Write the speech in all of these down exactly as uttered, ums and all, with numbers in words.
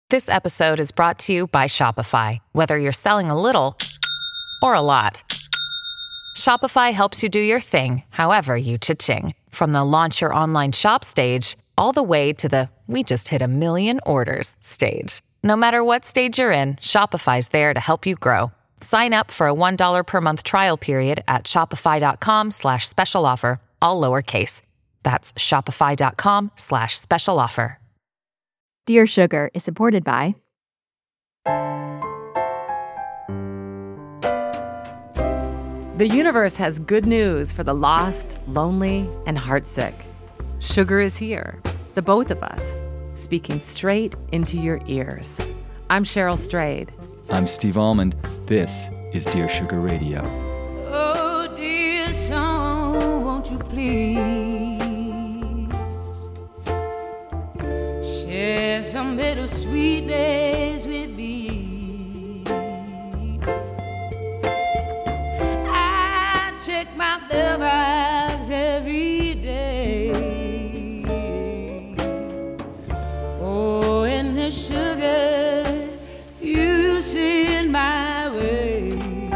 This episode is brought to you by Shopify. Whether you're selling a little or a lot, Shopify helps you do your thing, however you cha-ching. From the launch your online shop stage, all the way to the we just hit a million orders stage. No matter what stage you're in, Shopify's there to help you grow. Sign up for a one dollar per month trial period at shopify.com slash special offer, all lowercase. That's shopify.com slash special offer. Dear Sugar is supported by The universe has good news for the lost, lonely, and heartsick. Sugar is here, the both of us, speaking straight into your ears. I'm Cheryl Strayed. I'm Steve Almond. This is Dear Sugar Radio. Oh, dear song, won't you please share some bittersweet days with me? I check my mailbox every day for any sugar you send my way.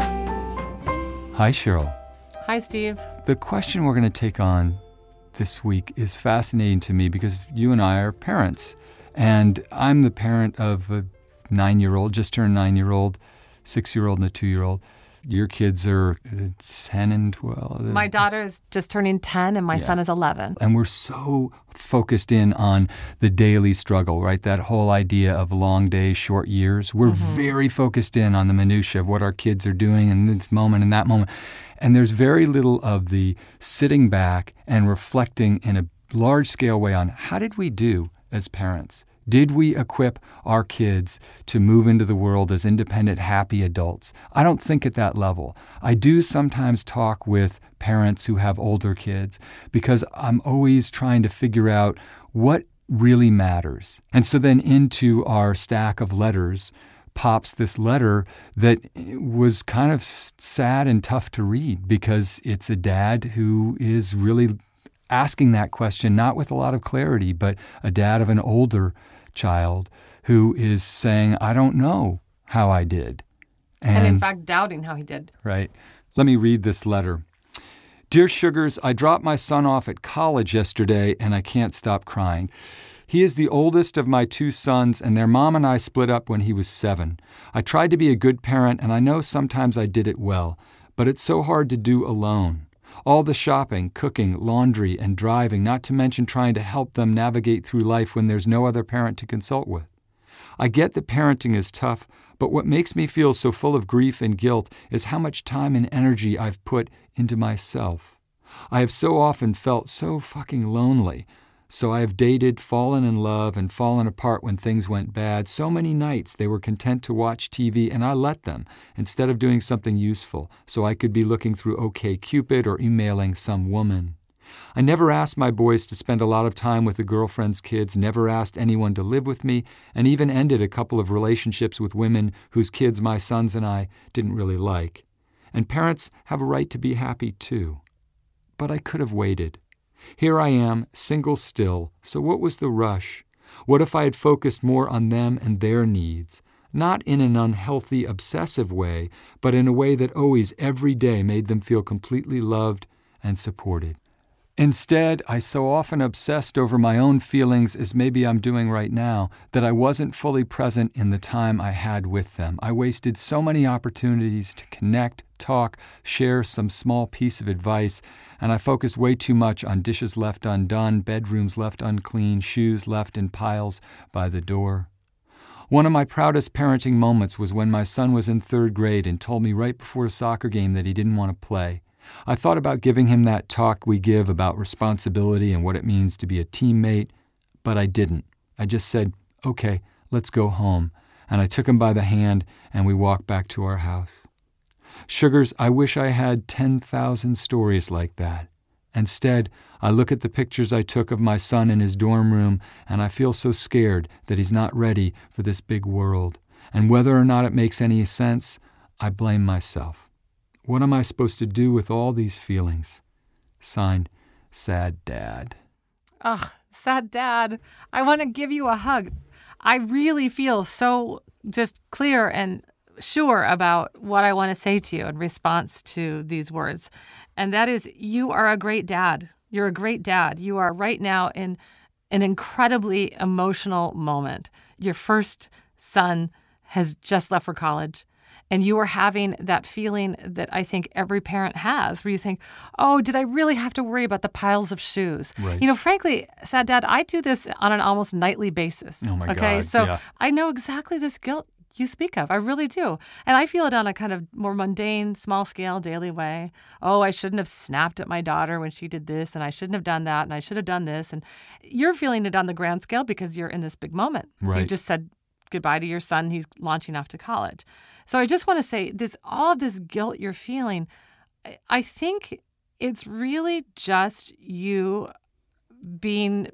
Hi, Cheryl. Hi, Steve. The question we're going to take on this week is fascinating to me because you and I are parents. And I'm the parent of a nine-year-old, just turned nine-year-old, six-year-old, and a two-year-old. Your kids are ten and twelve. My daughter is just turning ten and my Yeah. son is eleven. And we're so focused in on the daily struggle, right? That whole idea of long days, short years. We're Mm-hmm. very focused in on the minutia of what our kids are doing in this moment and that moment. And there's very little of the sitting back and reflecting in a large-scale way on how did we do as parents? Did we equip our kids to move into the world as independent, happy adults? I don't think at that level. I do sometimes talk with parents who have older kids because I'm always trying to figure out what really matters. And so then into our stack of letters pops this letter that was kind of sad and tough to read because it's a dad who is really asking that question, not with a lot of clarity, but a dad of an older child who is saying, I don't know how I did. And, and in fact, doubting how he did. Right. Let me read this letter. Dear Sugars, I dropped my son off at college yesterday and I can't stop crying. He is the oldest of my two sons, and their mom and I split up when he was seven. I tried to be a good parent, and I know sometimes I did it well, but it's so hard to do alone. All the shopping, cooking, laundry, and driving, not to mention trying to help them navigate through life when there's no other parent to consult with. I get that parenting is tough, but what makes me feel so full of grief and guilt is how much time and energy I've put into myself. I have so often felt so fucking lonely. So I have dated, fallen in love, and fallen apart when things went bad. So many nights they were content to watch T V, and I let them, instead of doing something useful, so I could be looking through OkCupid or emailing some woman. I never asked my boys to spend a lot of time with a girlfriend's kids, never asked anyone to live with me, and even ended a couple of relationships with women whose kids my sons and I didn't really like. And parents have a right to be happy too. But I could have waited. Here I am, single still, so what was the rush? What if I had focused more on them and their needs? Not in an unhealthy, obsessive way, but in a way that always, every day, made them feel completely loved and supported. Instead, I so often obsessed over my own feelings, as maybe I'm doing right now, that I wasn't fully present in the time I had with them. I wasted so many opportunities to connect, talk, share some small piece of advice, and I focused way too much on dishes left undone, bedrooms left unclean, shoes left in piles by the door. One of my proudest parenting moments was when my son was in third grade and told me right before a soccer game that he didn't want to play. I thought about giving him that talk we give about responsibility and what it means to be a teammate, but I didn't. I just said, okay, let's go home. And I took him by the hand and we walked back to our house. Sugars, I wish I had ten thousand stories like that. Instead, I look at the pictures I took of my son in his dorm room and I feel so scared that he's not ready for this big world. And whether or not it makes any sense, I blame myself. What am I supposed to do with all these feelings? Signed, Sad Dad. Ugh, sad dad. I want to give you a hug. I really feel so just clear and sure about what I want to say to you in response to these words. And that is, you are a great dad. You're a great dad. You are right now in an incredibly emotional moment. Your first son has just left for college, and you are having that feeling that I think every parent has, where you think, oh, did I really have to worry about the piles of shoes? Right. You know, frankly, Sad Dad, I do this on an almost nightly basis. Oh, my okay? God, So yeah. I know exactly this guilt you speak of. I really do. And I feel it on a kind of more mundane, small-scale, daily way. Oh, I shouldn't have snapped at my daughter when she did this, and I shouldn't have done that, and I should have done this. And you're feeling it on the grand scale because you're in this big moment. Right. You just said goodbye to your son. He's launching off to college. So I just want to say this, all of this guilt you're feeling, I- I think it's really just you being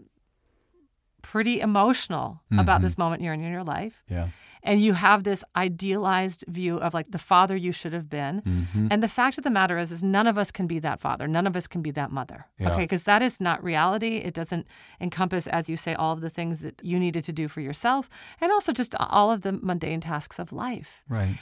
pretty emotional about Mhm. this moment you're in in your life. Yeah. And you have this idealized view of like the father you should have been. Mhm. And the fact of the matter is, is none of us can be that father. None of us can be that mother. Yeah. Okay, because that is not reality. It doesn't encompass, as you say, all of the things that you needed to do for yourself, and also just all of the mundane tasks of life. Right.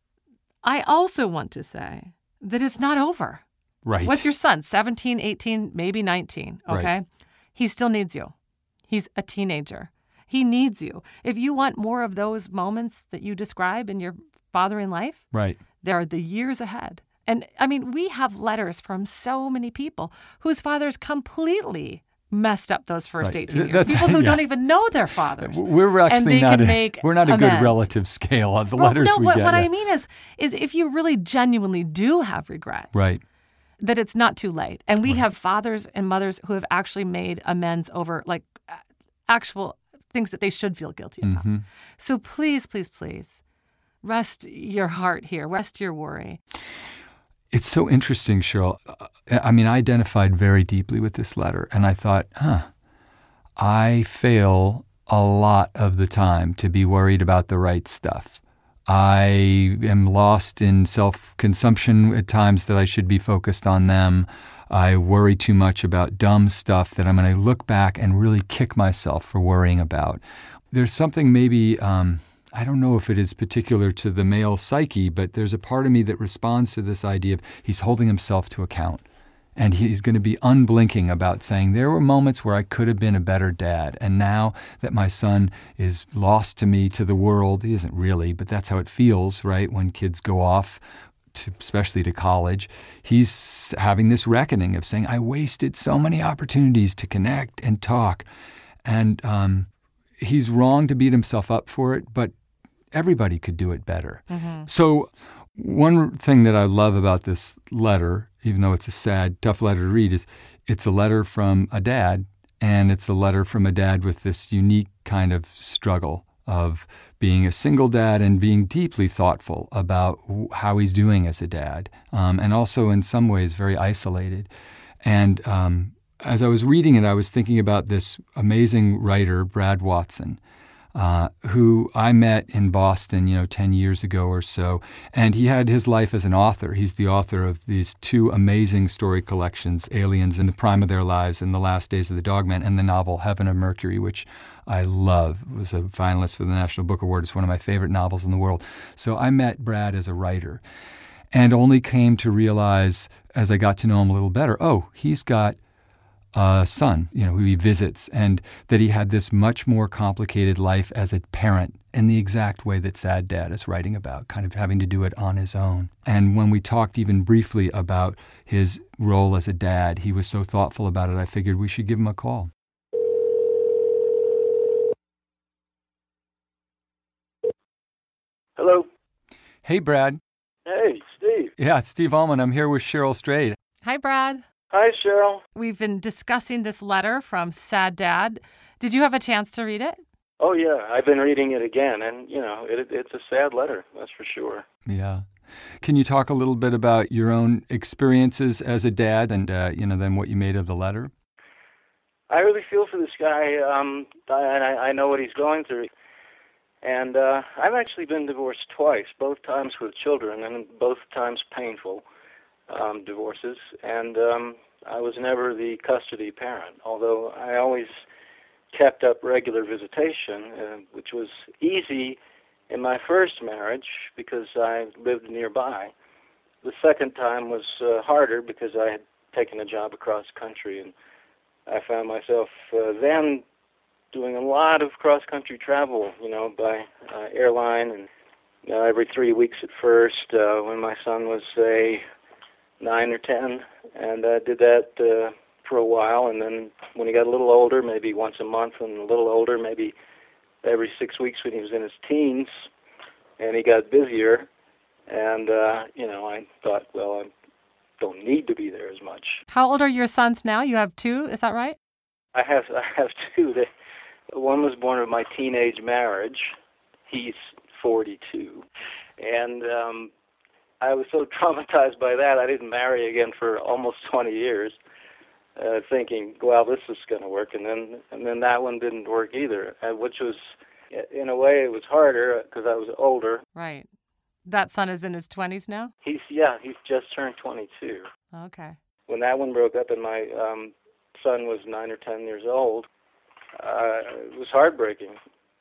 I also want to say that it's not over. Right. What's your son? seventeen, eighteen, maybe nineteen, okay? Right. He still needs you. He's a teenager. He needs you. If you want more of those moments that you describe in your fathering life, Right. there are the years ahead. And I mean, we have letters from so many people whose fathers completely messed up those first Right. eighteen years. That's- People who yeah. don't even know their fathers. We're actually and they not can a, make we're not a good amends. relative scale of the Well, letters no, we what, get. what yeah. I mean is, is if you really genuinely do have regrets, Right. that it's not too late. And we have fathers and mothers who have actually made amends over like a- actual things that they should feel guilty about. Mm-hmm. So please, please, please rest your heart here, rest your worry. It's so interesting, Cheryl. Uh, I mean, I identified very deeply with this letter, and I thought, huh, I fail a lot of the time to be worried about the right stuff. I am lost in self-consumption at times that I should be focused on them. I worry too much about dumb stuff that I'm going to look back and really kick myself for worrying about. There's something maybe, um, I don't know if it is particular to the male psyche, but there's a part of me that responds to this idea of he's holding himself to account. And he's going to be unblinking about saying, there were moments where I could have been a better dad. And now that my son is lost to me, to the world, he isn't really, but that's how it feels, right, when kids go off, to, especially to college. He's having this reckoning of saying, I wasted so many opportunities to connect and talk. And um, he's wrong to beat himself up for it, but everybody could do it better. Mm-hmm. So one thing that I love about this letter, even though it's a sad, tough letter to read, is it's a letter from a dad, and it's a letter from a dad with this unique kind of struggle of being a single dad and being deeply thoughtful about how he's doing as a dad, um, and also in some ways very isolated. And um, as I was reading it, I was thinking about this amazing writer, Brad Watson, Uh, who I met in Boston, you know, ten years ago or so. And he had his life as an author. He's the author of these two amazing story collections, Aliens in the Prime of Their Lives and The Last Days of the Dogman, and the novel Heaven of Mercury, which I love. It was a finalist for the National Book Award. It's one of my favorite novels in the world. So I met Brad as a writer and only came to realize as I got to know him a little better, oh, he's got a son, you know, who he visits, and that he had this much more complicated life as a parent in the exact way that Sad Dad is writing about, kind of having to do it on his own. And when we talked even briefly about his role as a dad, he was so thoughtful about it, I figured we should give him a call. Hello. Hey, Brad. Hey, Steve. Yeah, it's Steve Allman. I'm here with Cheryl Strayed. Hi, Brad. Hi, Cheryl. We've been discussing this letter from Sad Dad. Did you have a chance to read it? Oh, yeah. I've been reading it again, and, you know, it, it's a sad letter, that's for sure. Yeah. Can you talk a little bit about your own experiences as a dad and, uh, you know, then what you made of the letter? I really feel for this guy, um, and I, I know what he's going through. And uh, I've actually been divorced twice, both times with children, and both times painful um, divorces. And um, I was never the custody parent, although I always kept up regular visitation, uh, which was easy in my first marriage because I lived nearby. The second time was uh, harder because I had taken a job across country, and I found myself uh, then doing a lot of cross-country travel, you know, by uh, airline, and you know, every three weeks at first uh, when my son was, say, nine or ten, and I did that uh, for a while, and then when he got a little older, maybe once a month, and a little older, maybe every six weeks when he was in his teens, and he got busier, and, uh, you know, I thought, well, I don't need to be there as much. How old are your sons now? You have two, is that right? I have I have two. They, one was born of my teenage marriage. He's forty-two. And um, I was so traumatized by that, I didn't marry again for almost twenty years, uh, thinking, well, this is going to work. And then and then that one didn't work either, uh, which was, in a way, it was harder because I was older. Right. That son is in his twenties now? He's, yeah, he's just turned twenty-two. Okay. When that one broke up and my um, son was nine or ten years old, uh, it was heartbreaking.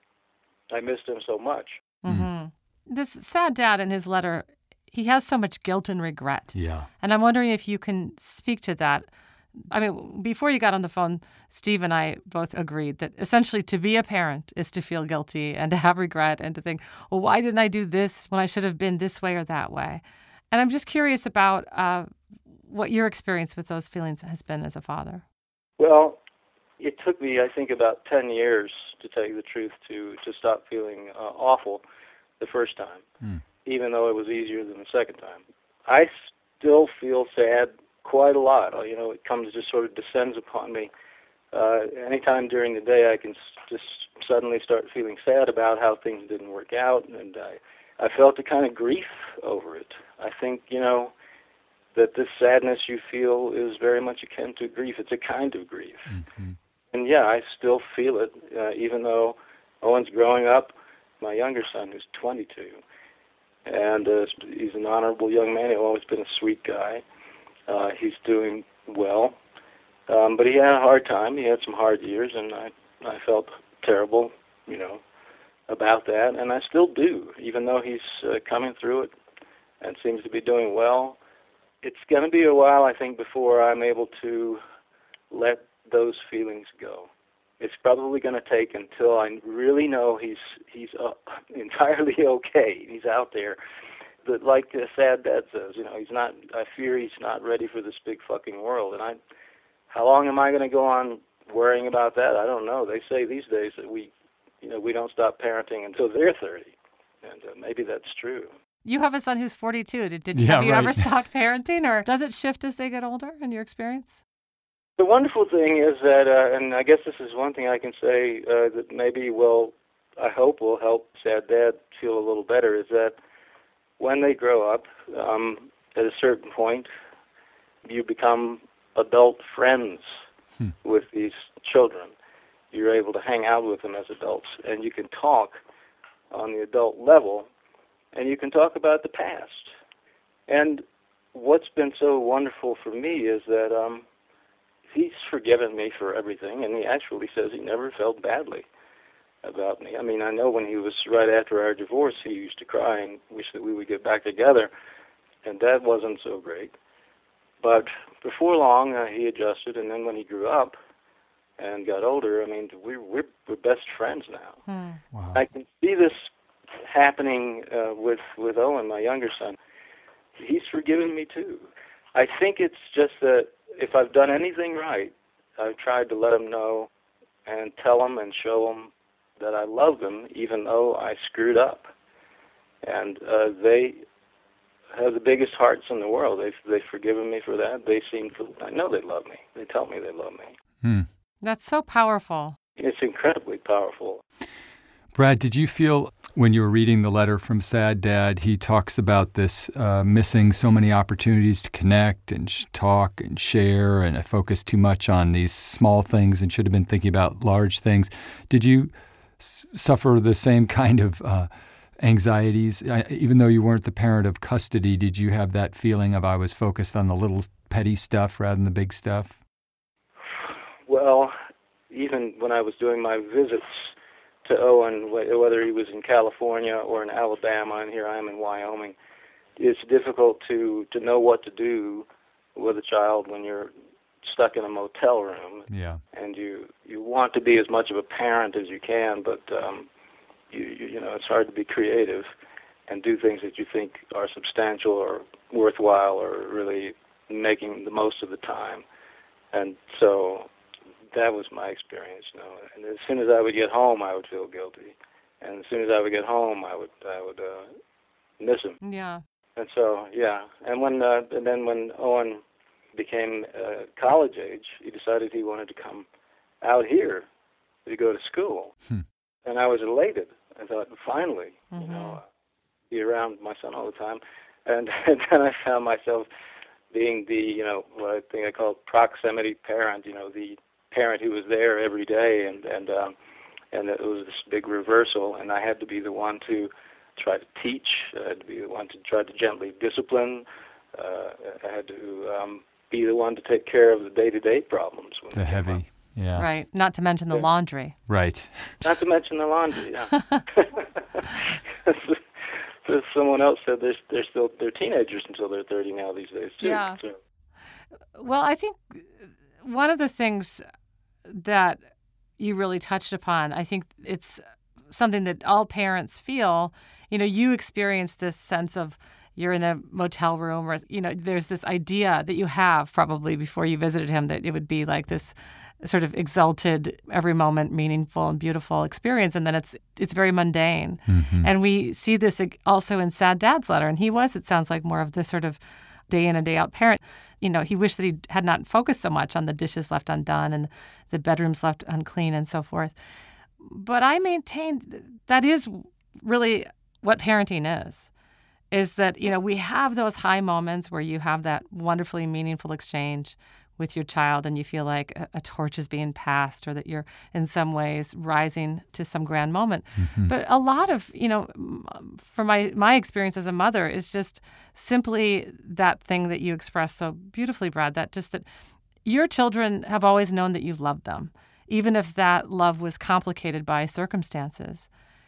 I missed him so much. Mm-hmm. This sad dad in his letter, he has so much guilt and regret. Yeah. And I'm wondering if you can speak to that. I mean, before you got on the phone, Steve and I both agreed that essentially to be a parent is to feel guilty and to have regret and to think, well, why didn't I do this when I should have been this way or that way? And I'm just curious about uh, what your experience with those feelings has been as a father. Well, it took me, I think, about ten years, to tell you the truth, to, to stop feeling uh, awful the first time, mm. even though it was easier than the second time. I still feel sad quite a lot. You know, it comes, just sort of descends upon me. Uh, anytime during the day, I can s- just suddenly start feeling sad about how things didn't work out, and I, I felt a kind of grief over it. I think, you know, that this sadness you feel is very much akin to grief. It's a kind of grief. Mm-hmm. And yeah, I still feel it, uh, even though Owen's growing up. My younger son, who's twenty-two, and uh, he's an honorable young man. He's always been a sweet guy. Uh, he's doing well, um, but he had a hard time. He had some hard years, and I, I felt terrible, you know, about that, and I still do, even though he's uh, coming through it and seems to be doing well. It's going to be a while, I think, before I'm able to let those feelings go. It's probably going to take until I really know he's he's uh, entirely okay. He's out there. But like the sad dad says, you know, he's not. I fear he's not ready for this big fucking world. And I, how long am I going to go on worrying about that? I don't know. They say these days that we, you know, we don't stop parenting until they're thirty, and uh, maybe that's true. You have a son who's forty-two. Did, did yeah, have you right. ever stopped parenting, or does it shift as they get older in your experience? The wonderful thing is that, uh, and I guess this is one thing I can say uh, that maybe will, I hope will help sad dad feel a little better, is that when they grow up, um, at a certain point, you become adult friends hmm. with these children. You're able to hang out with them as adults, and you can talk on the adult level, and you can talk about the past. And what's been so wonderful for me is that um, he's forgiven me for everything, and he actually says he never felt badly about me. I mean, I know when he was right after our divorce, he used to cry and wish that we would get back together, and that wasn't so great. But before long, uh, he adjusted, and then when he grew up and got older, I mean, we're, we're, we're best friends now. Hmm. Wow. I can see this happening uh, with, with Owen, my younger son. He's forgiven me, too. I think it's just that if I've done anything right, I've tried to let him know and tell him and show him that I love them, even though I screwed up. And uh, they have the biggest hearts in the world. They've, they've forgiven me for that. They seem to, I know they love me. They tell me they love me. Hmm. That's so powerful. It's incredibly powerful. Brad, did you feel when you were reading the letter from Sad Dad, he talks about this uh, missing so many opportunities to connect and sh- talk and share, and I focused too much on these small things and should have been thinking about large things. Did you s- suffer the same kind of uh, anxieties? I, even though you weren't the parent of custody, did you have that feeling of I was focused on the little petty stuff rather than the big stuff? Well, even when I was doing my visits to Owen, wh- whether he was in California or in Alabama, and here I am in Wyoming, it's difficult to, to know what to do with a child when you're stuck in a motel room. Yeah. And you, you want to be as much of a parent as you can, but um, you, you you know it's hard to be creative and do things that you think are substantial or worthwhile or really making the most of the time. And so that was my experience, you know. And as soon as I would get home, I would feel guilty. And as soon as I would get home, I would I would uh, miss him. Yeah. And so, yeah. And when uh, and then when Owen became uh, college age, he decided he wanted to come out here to go to school. Hmm. And I was elated. I thought, finally, mm-hmm. you know, uh, be around my son all the time. And, and then I found myself being the, you know, what I think I call proximity parent, you know, the parent who was there every day. And, and, um, and it was this big reversal. And I had to be the one to try to teach. I had to be the one to try to gently discipline. Uh, I had to um, be the one to take care of the day-to-day problems. When the heavy, yeah. Right, not to mention the yeah. laundry. Right. Not to mention the laundry, yeah. So someone else said they're, they're still they're teenagers until they're thirty now these days, too. Yeah. So. Well, I think one of the things that you really touched upon, I think it's something that all parents feel. You know, you experience this sense of you're in a motel room, or, you know, there's this idea that you have probably before you visited him that it would be like this sort of exalted, every moment meaningful and beautiful experience, and then it's it's very mundane. Mm-hmm. And we see this also in Sad Dad's letter, and he was, it sounds like, more of this sort of day in and day out parent. You know, he wished that he had not focused so much on the dishes left undone and the bedrooms left unclean and so forth. But I maintain that is really what parenting is, is that, you know, we have those high moments where you have that wonderfully meaningful exchange with your child and you feel like a, a torch is being passed, or that you're in some ways rising to some grand moment. Mm-hmm. But a lot of, you know, from my, my experience as a mother is just simply that thing that you expressed so beautifully, Brad, that just that your children have always known that you loved them, even if that love was complicated by circumstances.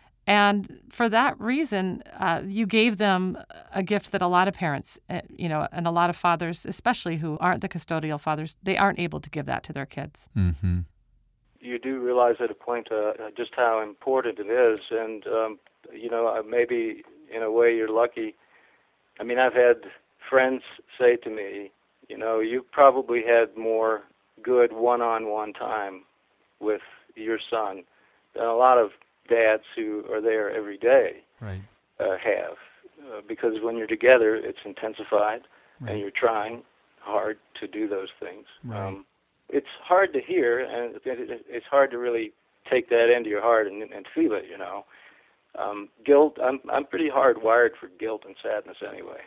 And for that reason, uh, you gave them a gift that a lot of parents, uh, you know, and a lot of fathers, especially who aren't the custodial fathers, they aren't able to give that to their kids. Mm-hmm. You do realize at a point uh, just how important it is. And, um, you know, maybe in a way you're lucky. I mean, I've had friends say to me, you know, you probably had more good one-on-one time with your son than a lot of dads who are there every day right. uh, have. Uh, because when you're together, it's intensified, right. and you're trying hard to do those things. Right. Um, it's hard to hear, and it's hard to really take that into your heart and, and feel it, you know. Um, guilt, I'm I'm pretty hardwired for guilt and sadness anyway.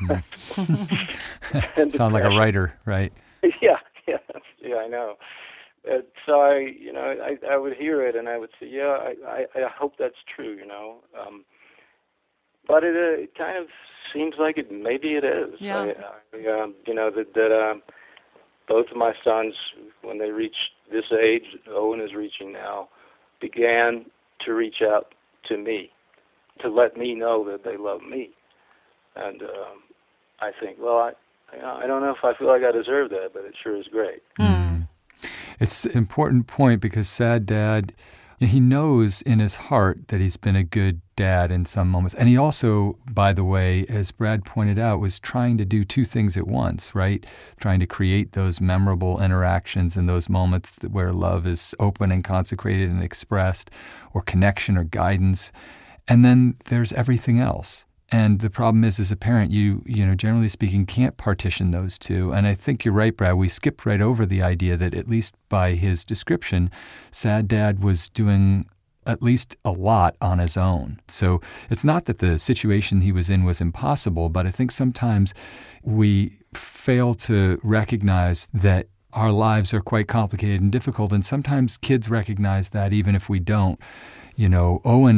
Mm-hmm. and Sound like a writer, right? Yeah, yeah, yeah, I know. Uh, so I, you know, I, I would hear it and I would say, yeah, I, I, I hope that's true, you know. Um, but it, uh, it kind of seems like it, maybe it is. Yeah. I, I, um, you know, that, that um, both of my sons, when they reached this age, Owen is reaching now, began to reach out to me, to let me know that they love me. And um, I think, well, I, I don't know if I feel like I deserve that, but it sure is great. Mm. It's an important point because Sad Dad, he knows in his heart that he's been a good dad in some moments. And he also, by the way, as Brad pointed out, was trying to do two things at once, right? Trying to create those memorable interactions in those moments where love is open and consecrated and expressed, or connection or guidance. And then there's everything else. And the problem is, as a parent, you, you know, generally speaking, can't partition those two. And I think you're right, Brad. We skipped right over the idea that, at least by his description, Sad Dad was doing at least a lot on his own. So it's not that the situation he was in was impossible, but I think sometimes we fail to recognize that our lives are quite complicated and difficult. And sometimes kids recognize that even if we don't. You know, Owen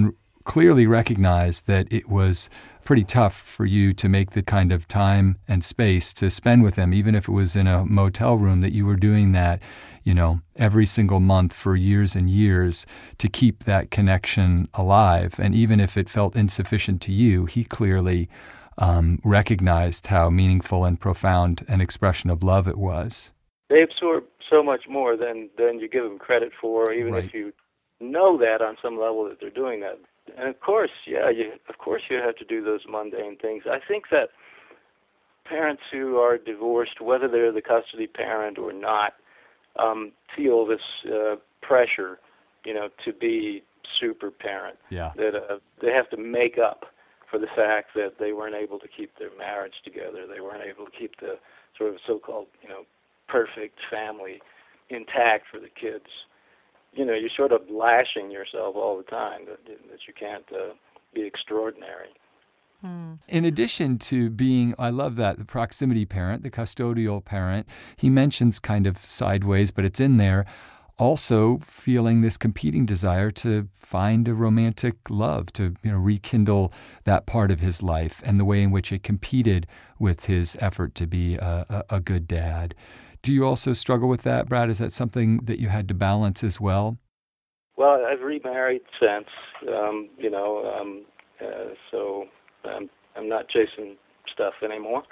clearly recognized that it was pretty tough for you to make the kind of time and space to spend with him, even if it was in a motel room, that you were doing that, you know, every single month for years and years to keep that connection alive. And even if it felt insufficient to you, he clearly um, recognized how meaningful and profound an expression of love it was. They absorb so much more than, than you give them credit for, even Right. if you know that on some level that they're doing that. And of course, yeah, you, of course you have to do those mundane things. I think that parents who are divorced, whether they're the custody parent or not, um, feel this uh, pressure, you know, to be super parent. Yeah. That uh, they have to make up for the fact that they weren't able to keep their marriage together. They weren't able to keep the sort of so-called, you know, perfect family intact for the kids. You know, you're sort of lashing yourself all the time that, that you can't uh, be extraordinary. In addition to being, I love that, the proximity parent, the custodial parent, he mentions kind of sideways, but it's in there, also feeling this competing desire to find a romantic love, to, you know, rekindle that part of his life and the way in which it competed with his effort to be a, a, a good dad. Do you also struggle with that, Brad? Is that something that you had to balance as well? Well, I've remarried since, um, you know, um, uh, so I'm, I'm not chasing stuff anymore.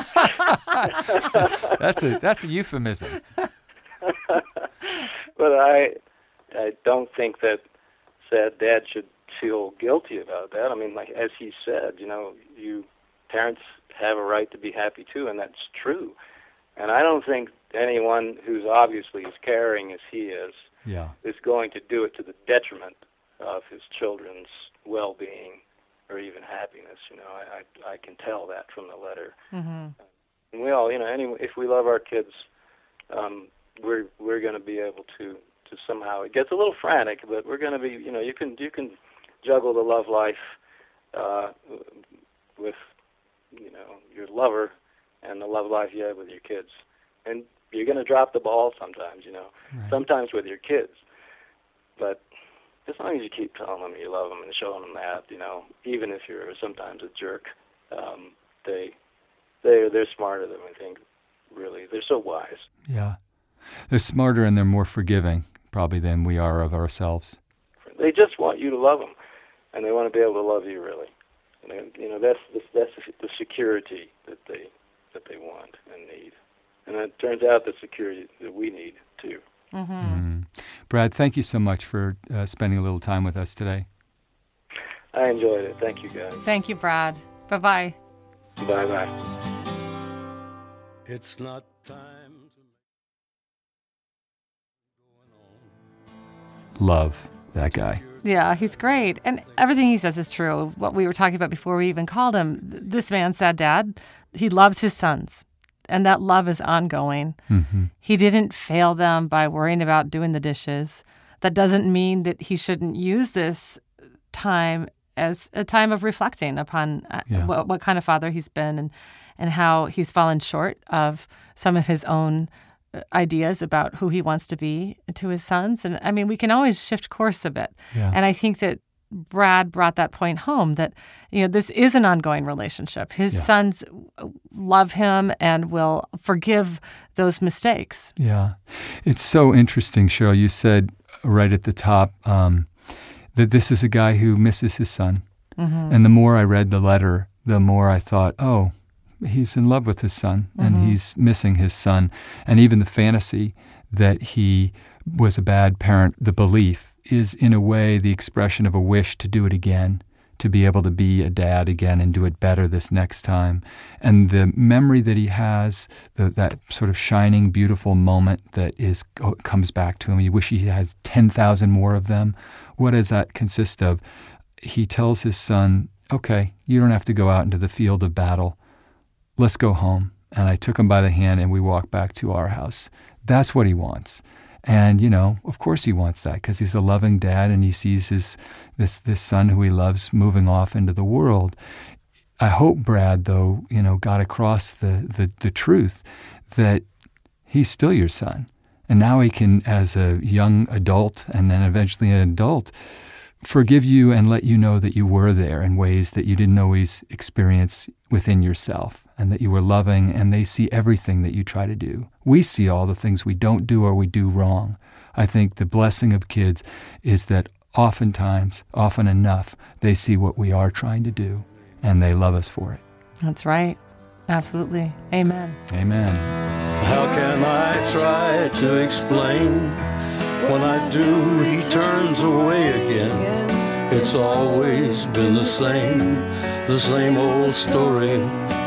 That's a that's a euphemism. But I, I don't think that sad dad should feel guilty about that. I mean, like as he said, you know, you parents have a right to be happy too, and that's true. And I don't think anyone who's obviously as caring as he is Yeah. is going to do it to the detriment of his children's well-being or even happiness. You know, I I, I can tell that from the letter. Mm-hmm. And we all, you know, any if we love our kids, um, we're we're going to be able to to somehow. It gets a little frantic, but we're going to be. You know, you can you can juggle the love life uh, with you know your lover and the love life you have with your kids, and you're going to drop the ball sometimes. You know, Right. sometimes with your kids, but as long as you keep telling them you love them and showing them that, you know, even if you're sometimes a jerk, um, they they they're smarter than we think. Really, they're so wise. Yeah. They're smarter and they're more forgiving, probably, than we are of ourselves. They just want you to love them, and they want to be able to love you really. And they, you know, that's the, that's the security that they that they want and need. And it turns out the security that we need too. Mm. Brad, thank you so much for uh, spending a little time with us today. I enjoyed it. Thank you, guys. Thank you, Brad. Bye-bye. Bye bye. It's not time to Love that guy. Yeah, he's great. And everything he says is true. What we were talking about before we even called him, th- this man, sad dad, he loves his sons. And that love is ongoing. Mm-hmm. He didn't fail them by worrying about doing the dishes. That doesn't mean that he shouldn't use this time as a time of reflecting upon uh, Yeah. what, what kind of father he's been and, and how he's fallen short of some of his own uh, ideas about who he wants to be to his sons. And I mean, we can always shift course a bit. Yeah. And I think that Brad brought that point home that, you know, this is an ongoing relationship. His Yeah. sons love him and will forgive those mistakes. Yeah. It's so interesting, Cheryl. You said right at the top um, that this is a guy who misses his son. Mm-hmm. And the more I read the letter, the more I thought, oh, he's in love with his son and Mm-hmm. he's missing his son. And even the fantasy that he was a bad parent, the belief, is in a way the expression of a wish to do it again, to be able to be a dad again and do it better this next time. And the memory that he has, the, that sort of shining, beautiful moment that is comes back to him, you wish he has ten thousand more of them. What does that consist of? He tells his son, okay, you don't have to go out into the field of battle. Let's go home. And I took him by the hand and we walked back to our house. That's what he wants. And, you know, of course he wants that because he's a loving dad and he sees his this this son who he loves moving off into the world. I hope Brad, though, you know, got across the, the, the truth that he's still your son. And now he can, as a young adult and then eventually an adult, forgive you and let you know that you were there in ways that you didn't always experience within yourself, and that you were loving, and they see everything that you try to do. We see all the things we don't do or we do wrong. I think the blessing of kids is that oftentimes, often enough, they see what we are trying to do, and they love us for it. That's right. Absolutely. Amen. Amen. How can I try to explain? When I do, he turns away again. It's always been the same, the same old story.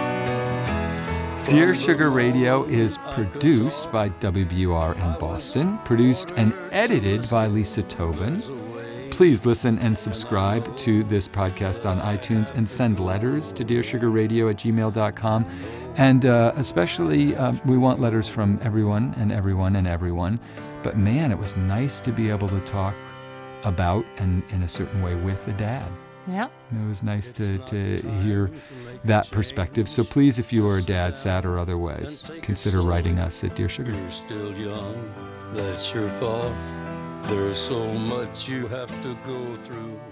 Dear Sugar Radio is produced by W B U R in Boston, produced and edited by Lisa Tobin. Please listen and subscribe to this podcast on iTunes and send letters to dearsugarradio at gmail dot com. And uh, especially, uh, we want letters from everyone and everyone and everyone. But man, it was nice to be able to talk about and in a certain way with a dad. Yeah. It was nice to, to hear that perspective. So please, if you are a dad, sad or otherwise, consider writing us at Dear Sugar. You're still young, that's your fault. There's so much you have to go through.